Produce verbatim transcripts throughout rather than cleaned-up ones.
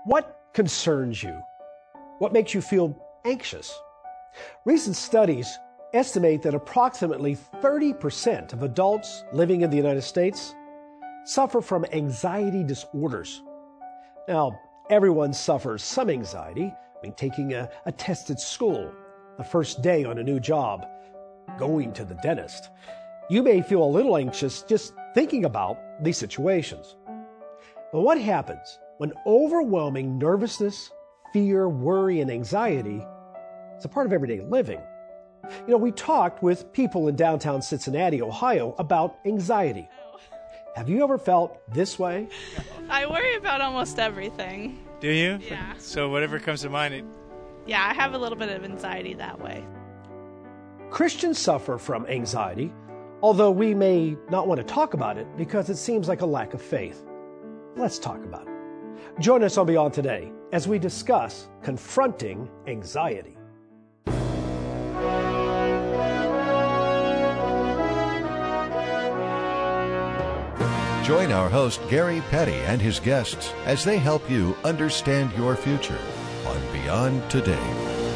What concerns you? What makes you feel anxious? Recent studies estimate that approximately thirty percent of adults living in the United States suffer from anxiety disorders. Now, everyone suffers some anxiety. I mean, taking a, a test at school, the first day on a new job, going to the dentist. You may feel a little anxious just thinking about these situations. But what happens when overwhelming nervousness, fear, worry, and anxiety is a part of everyday living? You know, we talked with people in downtown Cincinnati, Ohio, about anxiety. Have you ever felt this way? I worry about almost everything. Do you? Yeah. So whatever comes to mind. It... Yeah, I have a little bit of anxiety that way. Christians suffer from anxiety, although we may not want to talk about it because it seems like a lack of faith. Let's talk about it. Join us on Beyond Today as we discuss confronting anxiety. Join our host, Gary Petty, and his guests as they help you understand your future on Beyond Today.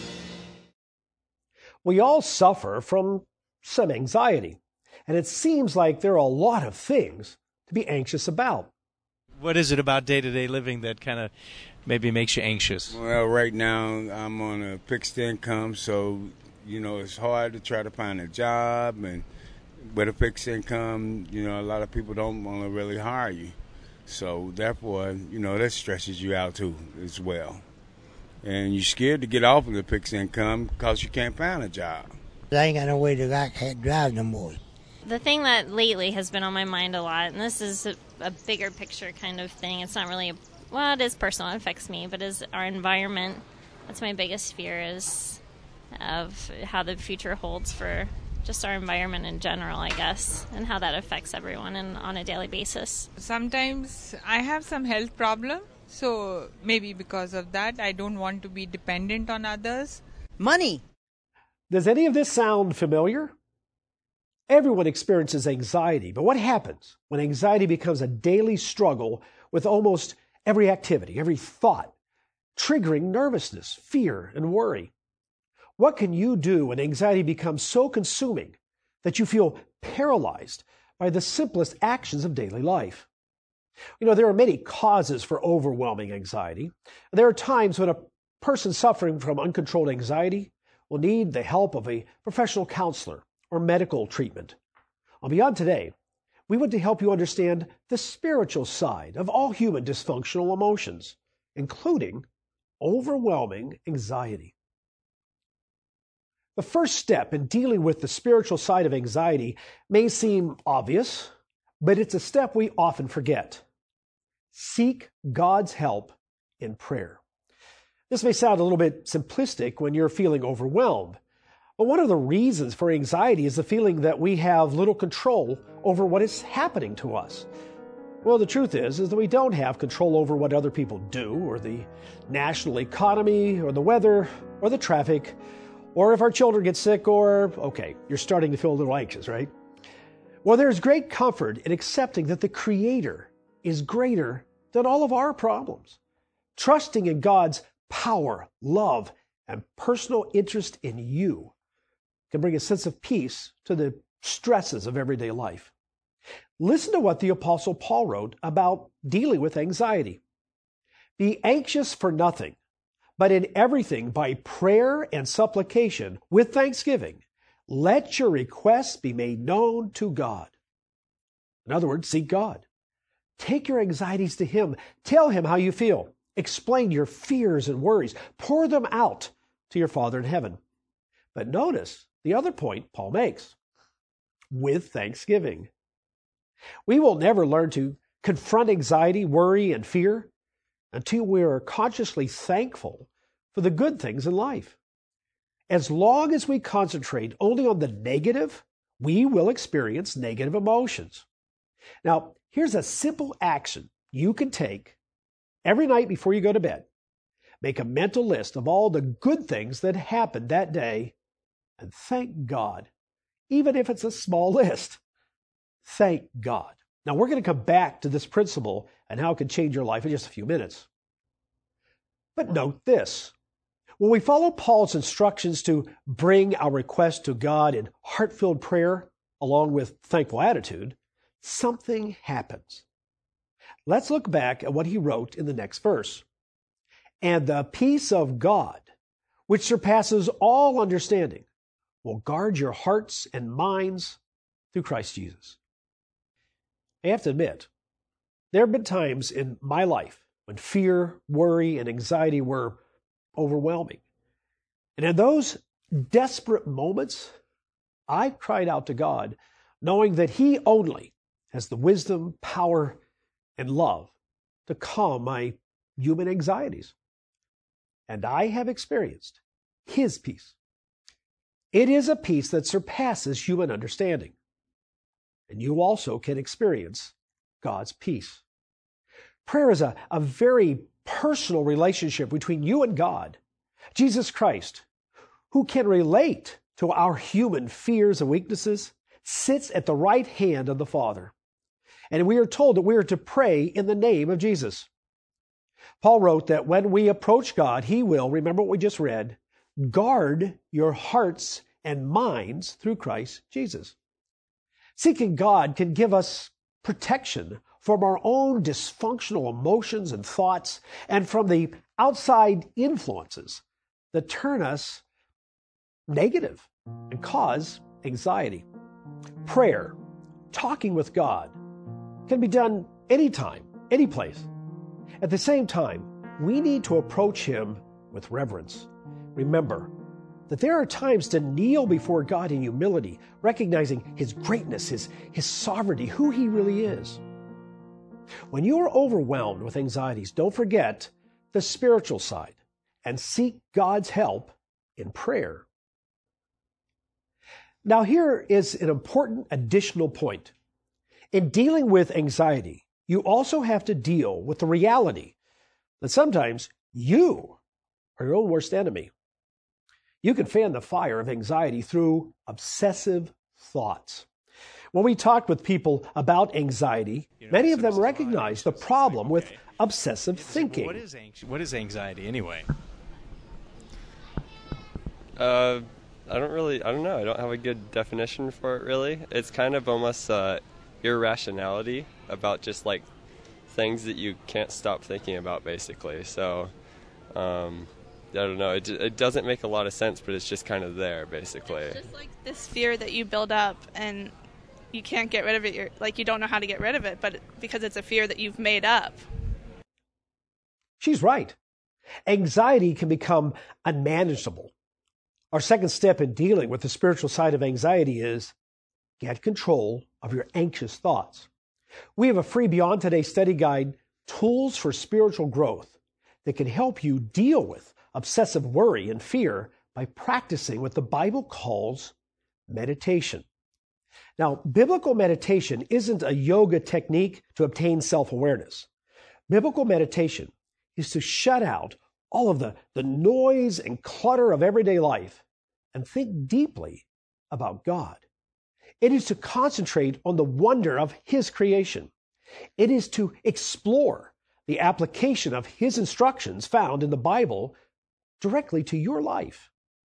We all suffer from some anxiety, and it seems like there are a lot of things to be anxious about. What is it about day-to-day living that kind of maybe makes you anxious? Well, right now I'm on a fixed income, so, you know, it's hard to try to find a job, and with a fixed income, you know, a lot of people don't want to really hire you. So, therefore, you know, that stresses you out, too, as well. And you're scared to get off of the fixed income because you can't find a job. I ain't got no way to I can't drive no more. The thing that lately has been on my mind a lot, and this is a, a bigger picture kind of thing. It's not really, a, well, it is personal. It affects me, but is our environment. That's my biggest fear, is of how the future holds for just our environment in general, I guess, and how that affects everyone and on a daily basis. Sometimes I have some health problem, so maybe because of that, I don't want to be dependent on others. Money. Does any of this sound familiar? Everyone experiences anxiety, but what happens when anxiety becomes a daily struggle with almost every activity, every thought, triggering nervousness, fear, and worry? What can you do when anxiety becomes so consuming that you feel paralyzed by the simplest actions of daily life? You know, there are many causes for overwhelming anxiety. There are times when a person suffering from uncontrolled anxiety will need the help of a professional counselor or medical treatment. On Beyond Today, we want to help you understand the spiritual side of all human dysfunctional emotions, including overwhelming anxiety. The first step in dealing with the spiritual side of anxiety may seem obvious, but it's a step we often forget. Seek God's help in prayer. This may sound a little bit simplistic when you're feeling overwhelmed, but one of the reasons for anxiety is the feeling that we have little control over what is happening to us. Well, the truth is, is that we don't have control over what other people do, or the national economy, or the weather, or the traffic, or if our children get sick, or, okay, you're starting to feel a little anxious, right? Well, there's great comfort in accepting that the Creator is greater than all of our problems. Trusting in God's power, love, and personal interest in you can bring a sense of peace to the stresses of everyday life. Listen to what the Apostle Paul wrote about dealing with anxiety. Be anxious for nothing, but in everything by prayer and supplication with thanksgiving, let your requests be made known to God. In other words, seek God. Take your anxieties to Him. Tell Him how you feel. Explain your fears and worries. Pour them out to your Father in heaven. But notice the other point Paul makes, with thanksgiving. We will never learn to confront anxiety, worry, and fear until we are consciously thankful for the good things in life. As long as we concentrate only on the negative, we will experience negative emotions. Now, here's a simple action you can take every night before you go to bed. Make a mental list of all the good things that happened that day and thank God, even if it's a small list. Thank God. Now, we're going to come back to this principle and how it can change your life in just a few minutes. But note this. When we follow Paul's instructions to bring our request to God in heart-filled prayer, along with thankful attitude, something happens. Let's look back at what he wrote in the next verse. And the peace of God, which surpasses all understanding, will guard your hearts and minds through Christ Jesus. I have to admit, there have been times in my life when fear, worry, and anxiety were overwhelming. And in those desperate moments, I cried out to God, knowing that He only has the wisdom, power, and love to calm my human anxieties. And I have experienced His peace. It is a peace that surpasses human understanding. And you also can experience God's peace. Prayer is a, a very personal relationship between you and God. Jesus Christ, who can relate to our human fears and weaknesses, sits at the right hand of the Father. And we are told that we are to pray in the name of Jesus. Paul wrote that when we approach God, He will, remember what we just read, guard your hearts and minds through Christ Jesus. Seeking God can give us protection from our own dysfunctional emotions and thoughts and from the outside influences that turn us negative and cause anxiety. Prayer, talking with God, can be done anytime, any place. At the same time, we need to approach Him with reverence. Remember that there are times to kneel before God in humility, recognizing His greatness, His, His sovereignty, who He really is. When you are overwhelmed with anxieties, don't forget the spiritual side and seek God's help in prayer. Now, here is an important additional point. In dealing with anxiety, you also have to deal with the reality that sometimes you are your own worst enemy. You can fan the fire of anxiety through obsessive thoughts. When we talked with people about anxiety, you know, many of them recognize the problem with obsessive thinking. What is, what is anxiety anyway? Uh, I don't really, I don't know. I don't have a good definition for it, really. It's kind of almost uh, irrationality about just like things that you can't stop thinking about, basically. So, um, I don't know. It, it doesn't make a lot of sense, but it's just kind of there, basically. It's just like this fear that you build up and you can't get rid of it. You're, like you don't know how to get rid of it, but because it's a fear that you've made up. She's right. Anxiety can become unmanageable. Our second step in dealing with the spiritual side of anxiety is get control of your anxious thoughts. We have a free Beyond Today study guide, Tools for Spiritual Growth, that can help you deal with obsessive worry and fear by practicing what the Bible calls meditation. Now, biblical meditation isn't a yoga technique to obtain self-awareness. Biblical meditation is to shut out all of the, the noise and clutter of everyday life and think deeply about God. It is to concentrate on the wonder of His creation. It is to explore the application of His instructions found in the Bible directly to your life.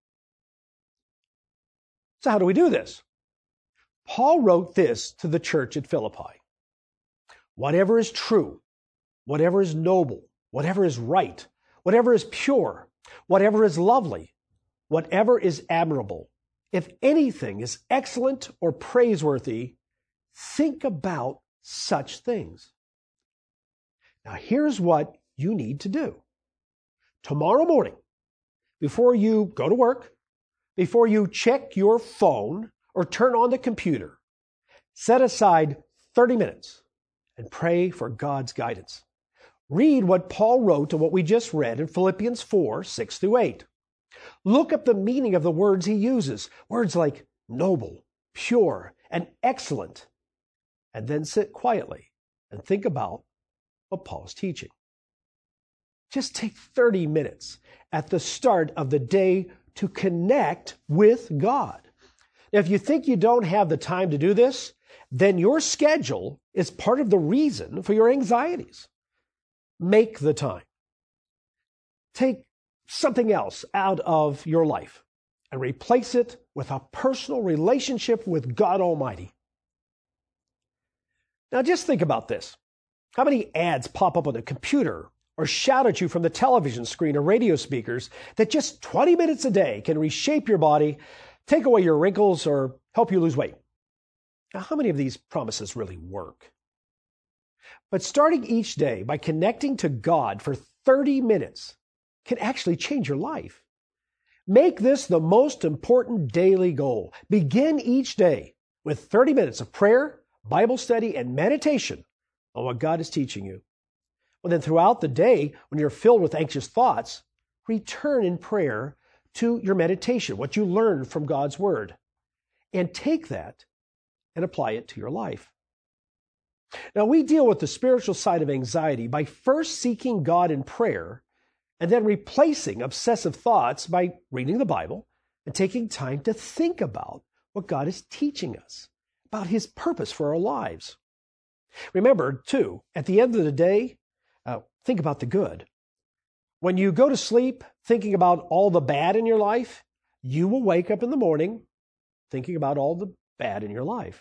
So how do we do this? Paul wrote this to the church at Philippi. Whatever is true, whatever is noble, whatever is right, whatever is pure, whatever is lovely, whatever is admirable, if anything is excellent or praiseworthy, think about such things. Now, here's what you need to do. Tomorrow morning, before you go to work, before you check your phone or turn on the computer, set aside thirty minutes and pray for God's guidance. Read what Paul wrote and what we just read in Philippians four, six through eight. Look up the meaning of the words he uses, words like noble, pure, and excellent, and then sit quietly and think about what Paul is teaching. Just take thirty minutes at the start of the day to connect with God. Now, if you think you don't have the time to do this, then your schedule is part of the reason for your anxieties. Make the time. take something else out of your life and replace it with a personal relationship with God Almighty. Now just think about this. How many ads pop up on the computer or shout at you from the television screen or radio speakers that just twenty minutes a day can reshape your body, take away your wrinkles, or help you lose weight? Now, how many of these promises really work? But starting each day by connecting to God for thirty minutes can actually change your life. Make this the most important daily goal. Begin each day with thirty minutes of prayer, Bible study, and meditation on what God is teaching you. Well, then throughout the day, when you're filled with anxious thoughts, return in prayer to your meditation, what you learned from God's Word, and take that and apply it to your life. Now, we deal with the spiritual side of anxiety by first seeking God in prayer and then replacing obsessive thoughts by reading the Bible and taking time to think about what God is teaching us, about His purpose for our lives. Remember, too, at the end of the day, uh, think about the good. When you go to sleep thinking about all the bad in your life, you will wake up in the morning thinking about all the bad in your life.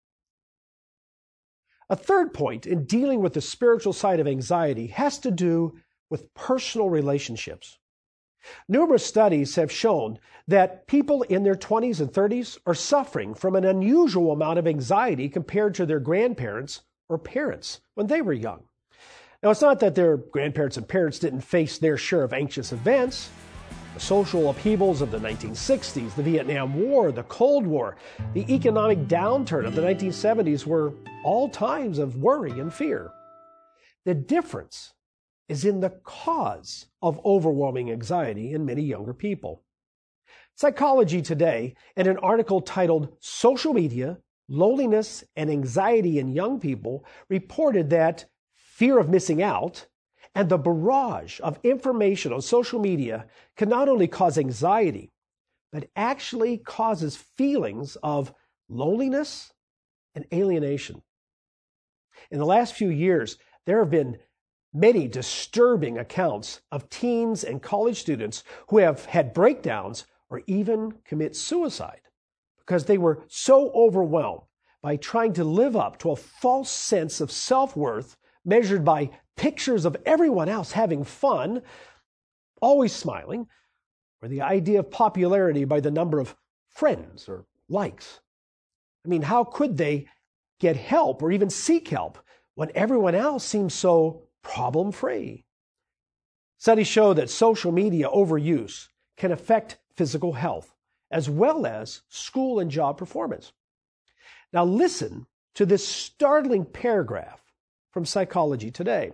A third point in dealing with the spiritual side of anxiety has to do with personal relationships. Numerous studies have shown that people in their twenties and thirties are suffering from an unusual amount of anxiety compared to their grandparents or parents when they were young. Now, it's not that their grandparents and parents didn't face their share of anxious events. The social upheavals of the nineteen sixties, the Vietnam War, the Cold War, the economic downturn of the nineteen seventies were all times of worry and fear. The difference is in the cause of overwhelming anxiety in many younger people. Psychology Today, in an article titled Social Media, Loneliness and Anxiety in Young People, reported that fear of missing out and the barrage of information on social media can not only cause anxiety, but actually causes feelings of loneliness and alienation. In the last few years, there have been many disturbing accounts of teens and college students who have had breakdowns or even commit suicide because they were so overwhelmed by trying to live up to a false sense of self-worth measured by pictures of everyone else having fun, always smiling, or the idea of popularity by the number of friends or likes. I mean, how could they get help or even seek help when everyone else seems so problem-free? Studies show that social media overuse can affect physical health as well as school and job performance. Now listen to this startling paragraph from Psychology Today.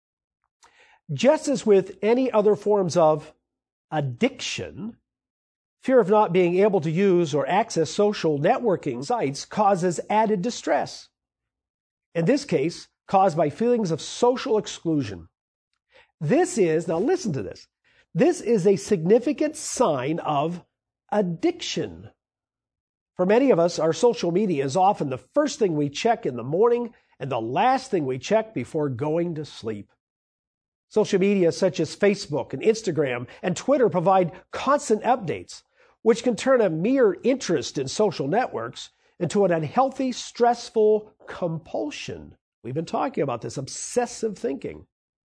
Just as with any other forms of addiction, fear of not being able to use or access social networking sites causes added distress. In this case, caused by feelings of social exclusion. This is, now listen to this, this is a significant sign of addiction. For many of us, our social media is often the first thing we check in the morning and the last thing we check before going to sleep. Social media such as Facebook and Instagram and Twitter provide constant updates, which can turn a mere interest in social networks into an unhealthy, stressful compulsion. We've been talking about this obsessive thinking.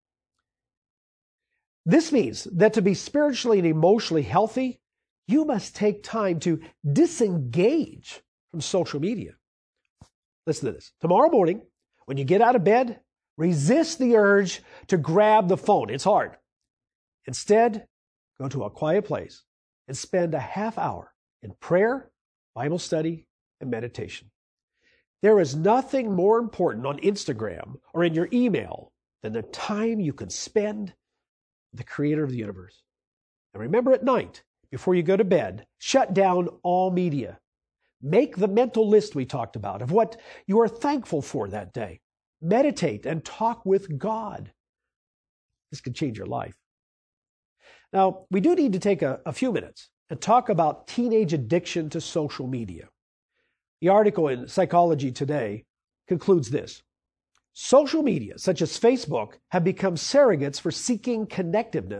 This means that to be spiritually and emotionally healthy, you must take time to disengage from social media. Listen to this. Tomorrow morning, when you get out of bed, resist the urge to grab the phone. It's hard. Instead, go to a quiet place and spend a half hour in prayer, Bible study, and meditation. There is nothing more important on Instagram or in your email than the time you can spend with the Creator of the universe. And remember, at night, before you go to bed, shut down all media. Make the mental list we talked about of what you are thankful for that day. Meditate and talk with God. This can change your life. Now, we do need to take a, a few minutes and talk about teenage addiction to social media. The article in Psychology Today concludes this. Social media, such as Facebook, have become surrogates for seeking connectiveness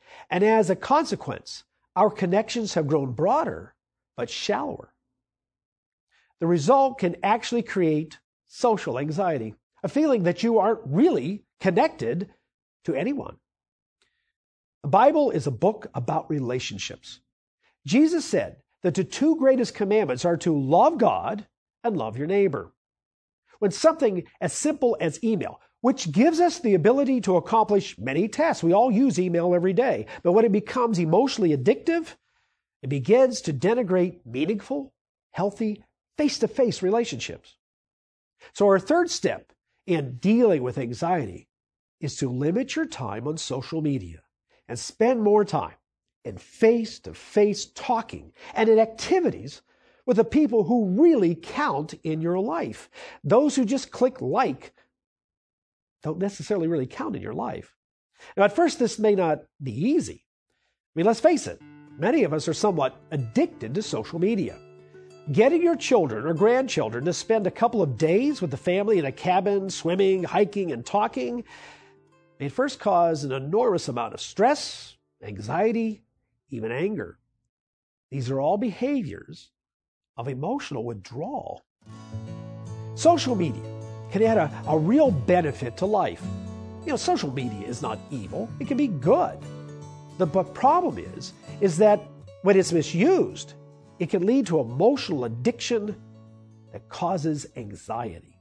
And as a consequence, our connections have grown broader but shallower. The result can actually create social anxiety, a feeling that you aren't really connected to anyone. The Bible is a book about relationships. Jesus said that the two greatest commandments are to love God and love your neighbor. When something as simple as email, which gives us the ability to accomplish many tasks, we all use email every day, but when it becomes emotionally addictive, it begins to denigrate meaningful, healthy, face-to-face relationships. So our third step in dealing with anxiety is to limit your time on social media and spend more time in face-to-face talking and in activities with the people who really count in your life. Those who just click like don't necessarily really count in your life. Now, at first, this may not be easy. I mean, let's face it, many of us are somewhat addicted to social media. Getting your children or grandchildren to spend a couple of days with the family in a cabin, swimming, hiking, and talking may first cause an enormous amount of stress, anxiety, even anger. These are all behaviors of emotional withdrawal. Social media can add a, a real benefit to life. You know, social media is not evil. It can be good. The but problem is, is that when it's misused, it can lead to emotional addiction that causes anxiety.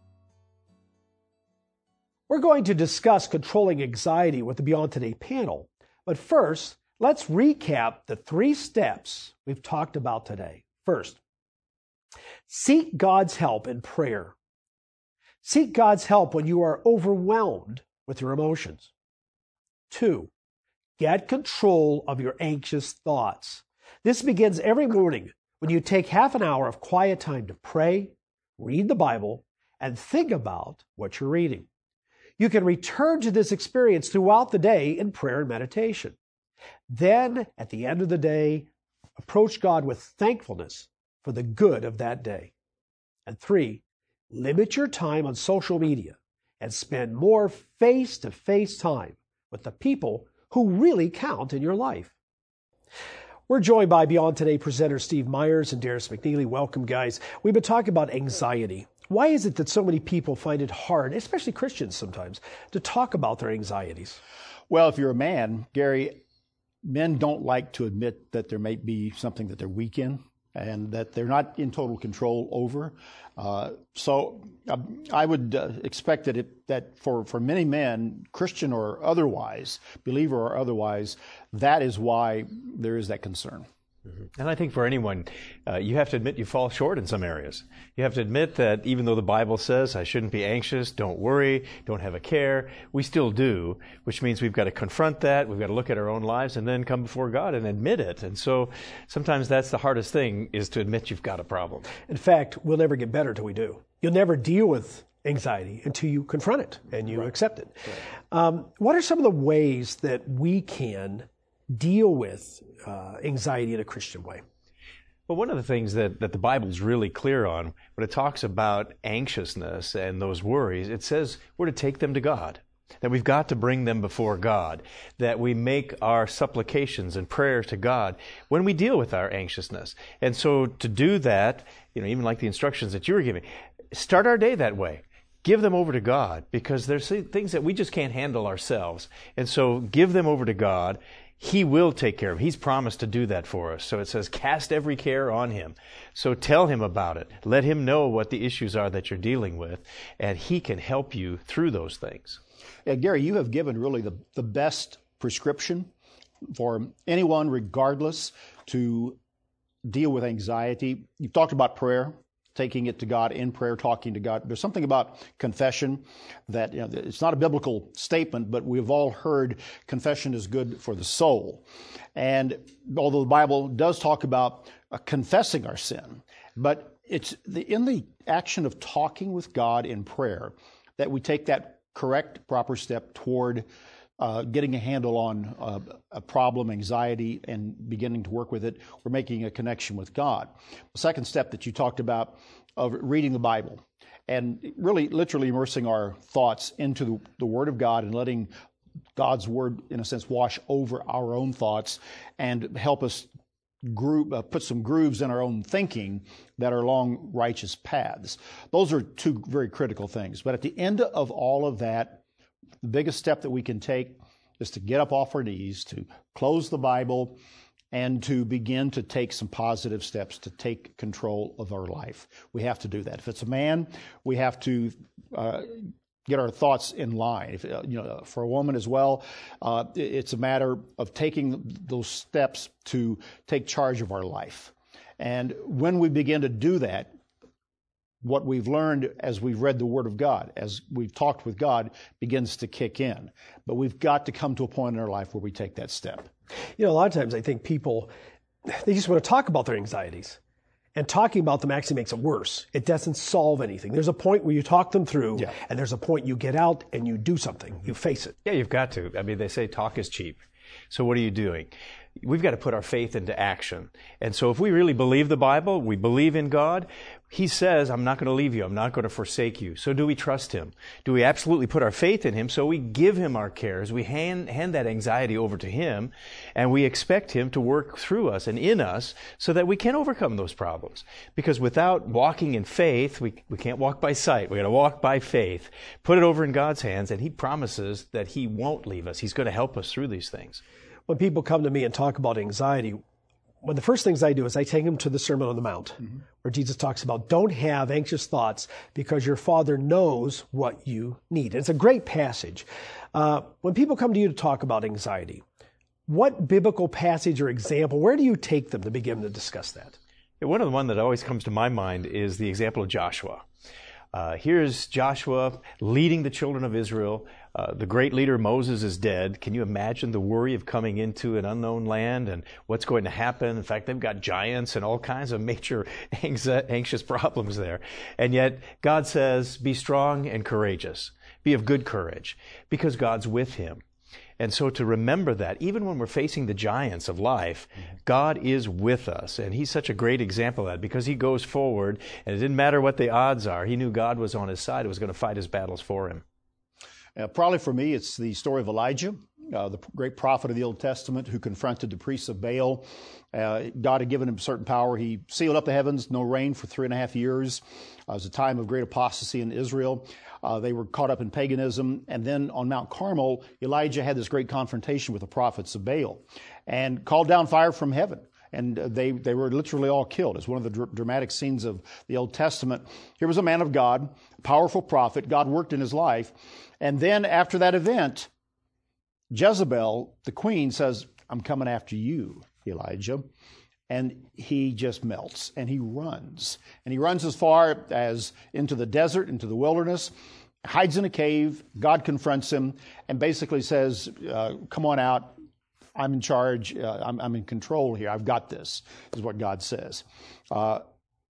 We're going to discuss controlling anxiety with the Beyond Today panel. But first, let's recap the three steps we've talked about today. First, seek God's help in prayer. Seek God's help when you are overwhelmed with your emotions. Two, get control of your anxious thoughts. This begins every morning when you take half an hour of quiet time to pray, read the Bible, and think about what you're reading. You can return to this experience throughout the day in prayer and meditation. Then, at the end of the day, approach God with thankfulness for the good of that day. And three, limit your time on social media and spend more face-to-face time with the people who really count in your life. We're joined by Beyond Today presenter Steve Myers and Darius McNeely. Welcome, guys. We've been talking about anxiety. Why is it that so many people find it hard, especially Christians sometimes, to talk about their anxieties? Well, if you're a man, Gary, men don't like to admit that there may be something that they're weak in and that they're not in total control over. Uh, so uh, I would uh, expect that it, that for, for many men, Christian or otherwise, believer or otherwise, that is why there is that concern. And I think for anyone, uh, you have to admit you fall short in some areas. You have to admit that even though the Bible says I shouldn't be anxious, don't worry, don't have a care, we still do, which means we've got to confront that, we've got to look at our own lives and then come before God and admit it. And so sometimes that's the hardest thing, is to admit you've got a problem. In fact, we'll never get better till we do. You'll never deal with anxiety until you confront it and you right. accept it. Right. Um, what are some of the ways that we can deal with uh, anxiety in a Christian way? Well, one of the things that, that the Bible is really clear on, when it talks about anxiousness and those worries, it says we're to take them to God, that we've got to bring them before God, that we make our supplications and prayers to God when we deal with our anxiousness. And so to do that, you know, even like the instructions that you were giving, start our day that way. Give them over to God, because there's things that we just can't handle ourselves. And so give them over to God. He will take care of it. He's promised to do that for us. So it says, cast every care on Him. So tell Him about it. Let Him know what the issues are that you're dealing with, and He can help you through those things. Yeah, Gary, you have given really the, the best prescription for anyone, regardless, to deal with anxiety. You've talked about prayer, taking it to God in prayer, talking to God. There's something about confession that, you know, it's not a biblical statement, but we've all heard confession is good for the soul. And although the Bible does talk about uh, confessing our sin, but it's the, in the action of talking with God in prayer that we take that correct, proper step toward Uh, getting a handle on uh, a problem, anxiety, and beginning to work with it. We're making a connection with God. The second step that you talked about of reading the Bible and really literally immersing our thoughts into the, the Word of God and letting God's Word, in a sense, wash over our own thoughts and help us group, uh, put some grooves in our own thinking that are along righteous paths. Those are two very critical things. But at the end of all of that, the biggest step that we can take is to get up off our knees, to close the Bible, and to begin to take some positive steps to take control of our life. We have to do that. If it's a man, we have to uh, get our thoughts in line. If, uh, you know, for a woman as well, uh, it's a matter of taking those steps to take charge of our life. And when we begin to do that, what we've learned as we've read the Word of God, as we've talked with God, begins to kick in. But we've got to come to a point in our life where we take that step. You know, a lot of times I think people, they just want to talk about their anxieties. And talking about them actually makes it worse. It doesn't solve anything. There's a point where you talk them through, yeah. and there's a point you get out and you do something. You face it. Yeah, you've got to. I mean, they say talk is cheap. So what are you doing? We've got to put our faith into action. And so if we really believe the Bible, we believe in God, He says, I'm not going to leave you. I'm not going to forsake you. So do we trust Him? Do we absolutely put our faith in Him? So we give Him our cares. We hand, hand that anxiety over to Him, and we expect Him to work through us and in us so that we can overcome those problems. Because without walking in faith, we, we can't walk by sight. We've got to walk by faith. Put it over in God's hands, and He promises that He won't leave us. He's going to help us through these things. When people come to me and talk about anxiety, one of the first things I do is I take them to the Sermon on the Mount, mm-hmm. where Jesus talks about don't have anxious thoughts because your Father knows what you need. And it's a great passage. Uh, when people come to you to talk about anxiety, what biblical passage or example, where do you take them to begin to discuss that? Yeah, one of the ones that always comes to my mind is the example of Joshua. Uh, here's Joshua leading the children of Israel. Uh, the great leader Moses is dead. Can you imagine the worry of coming into an unknown land and what's going to happen? In fact, they've got giants and all kinds of major anxious problems there. And yet God says, be strong and courageous. Be of good courage because God's with him. And so to remember that, even when we're facing the giants of life, God is with us. And He's such a great example of that because He goes forward, and it didn't matter what the odds are. He knew God was on His side, was going to fight His battles for Him. Uh, probably for me, it's the story of Elijah, uh, the great prophet of the Old Testament who confronted the priests of Baal. Uh, God had given him certain power. He sealed up the heavens, no rain for three and a half years. Uh, it was a time of great apostasy in Israel. Uh, they were caught up in paganism. And then on Mount Carmel, Elijah had this great confrontation with the prophets of Baal and called down fire from heaven. And they, they were literally all killed. It's one of the dr- dramatic scenes of the Old Testament. Here was a man of God, a powerful prophet. God worked in his life. And then after that event, Jezebel, the queen, says, I'm coming after you, Elijah. And he just melts and he runs. And he runs as far as into the desert, into the wilderness, hides in a cave. God confronts him and basically says, uh, come on out. I'm in charge. Uh, I'm, I'm in control here. I've got this, is what God says. Uh,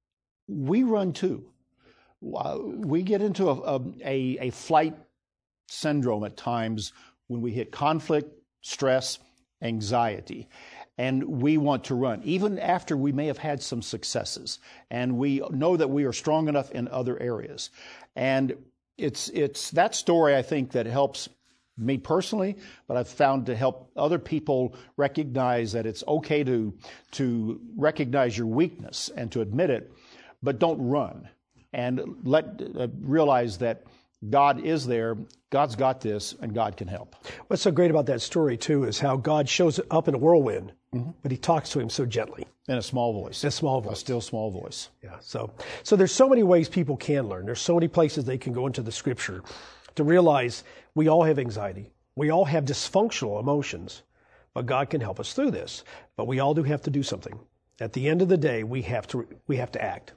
we run too. Uh, we get into a, a, a flight syndrome at times when we hit conflict, stress, anxiety. And we want to run, even after we may have had some successes. And we know that we are strong enough in other areas. And it's it's that story, I think, that helps me personally, but I've found to help other people recognize that it's okay to, to recognize your weakness and to admit it, but don't run. And let uh, realize that God is there, God's got this, and God can help. What's so great about that story, too, is how God shows up in a whirlwind, mm-hmm. but He talks to him so gently. In a small voice. In a small voice. A still small voice. Yeah. So, so there's so many ways people can learn. There's so many places they can go into the Scripture to realize we all have anxiety. We all have dysfunctional emotions, but God can help us through this. But we all do have to do something. At the end of the day, we have to we have to act.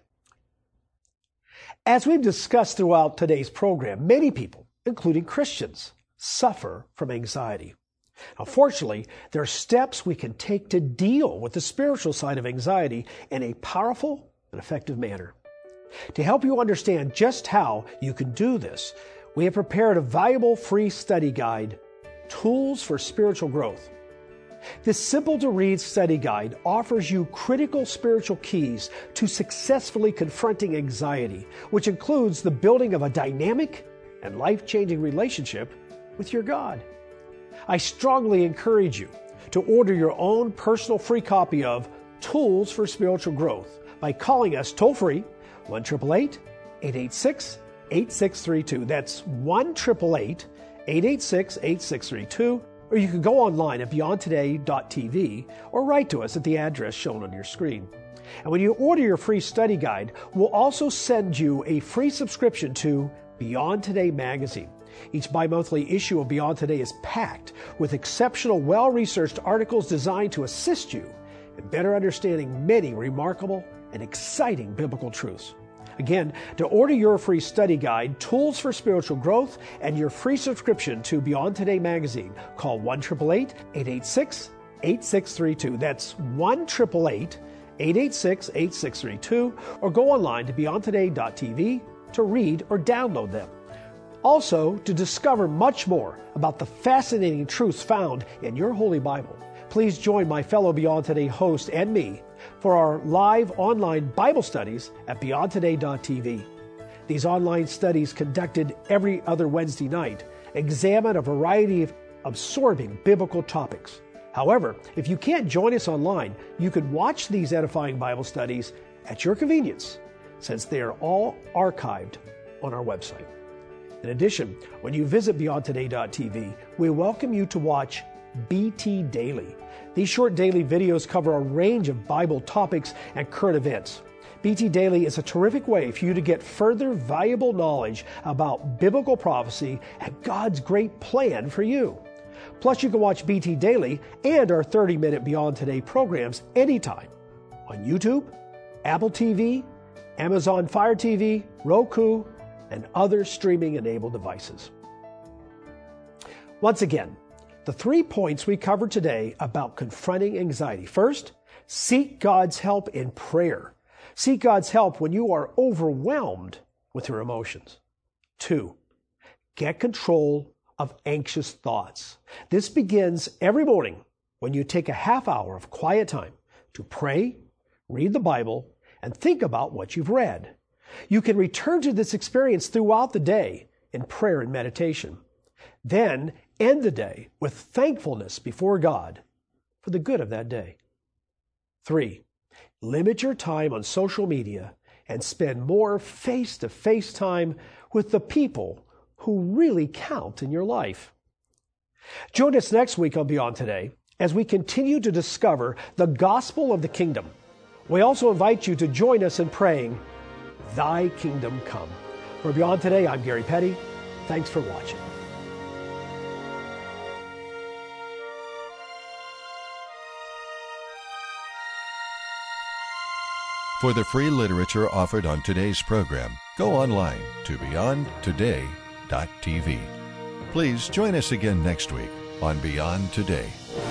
As we've discussed throughout today's program, many people, including Christians, suffer from anxiety. Now, fortunately, there are steps we can take to deal with the spiritual side of anxiety in a powerful and effective manner. To help you understand just how you can do this, we have prepared a valuable free study guide, Tools for Spiritual Growth. This simple-to-read study guide offers you critical spiritual keys to successfully confronting anxiety, which includes the building of a dynamic and life-changing relationship with your God. I strongly encourage you to order your own personal free copy of Tools for Spiritual Growth by calling us toll-free, one eight eight eight, eight eight six, eight six three two. That's one eight eight eight, eight eight six, eight six three two. Or you can go online at beyond today dot t v or write to us at the address shown on your screen. And when you order your free study guide, we'll also send you a free subscription to Beyond Today magazine. Each bi-monthly issue of Beyond Today is packed with exceptional, well-researched articles designed to assist you in better understanding many remarkable and exciting biblical truths. Again, to order your free study guide, Tools for Spiritual Growth, and your free subscription to Beyond Today magazine, call one eight eight eight, eight eight six, eight six three two. That's one eight eight eight, eight eight six, eight six three two, or go online to beyond today dot t v to read or download them. Also, to discover much more about the fascinating truths found in your Holy Bible, please join my fellow Beyond Today host and me for our live online Bible studies at beyond today dot t v. These online studies, conducted every other Wednesday night, examine a variety of absorbing biblical topics. However, if you can't join us online, you can watch these edifying Bible studies at your convenience, since they are all archived on our website. In addition, when you visit beyond today dot t v, we welcome you to watch B T Daily. These short daily videos cover a range of Bible topics and current events. B T Daily is a terrific way for you to get further valuable knowledge about biblical prophecy and God's great plan for you. Plus, you can watch B T Daily and our thirty-minute Beyond Today programs anytime on YouTube, Apple T V, Amazon Fire T V, Roku, and other streaming-enabled devices. Once again, the three points we covered today about confronting anxiety. First, seek God's help in prayer. Seek God's help when you are overwhelmed with your emotions. Two, get control of anxious thoughts. This begins every morning when you take a half hour of quiet time to pray, read the Bible, and think about what you've read. You can return to this experience throughout the day in prayer and meditation. Then end the day with thankfulness before God for the good of that day. Three, limit your time on social media and spend more face-to-face time with the people who really count in your life. Join us next week on Beyond Today as we continue to discover the gospel of the kingdom. We also invite you to join us in praying, Thy Kingdom Come. For Beyond Today, I'm Gary Petty. Thanks for watching. For the free literature offered on today's program, go online to beyond today dot t v. Please join us again next week on Beyond Today.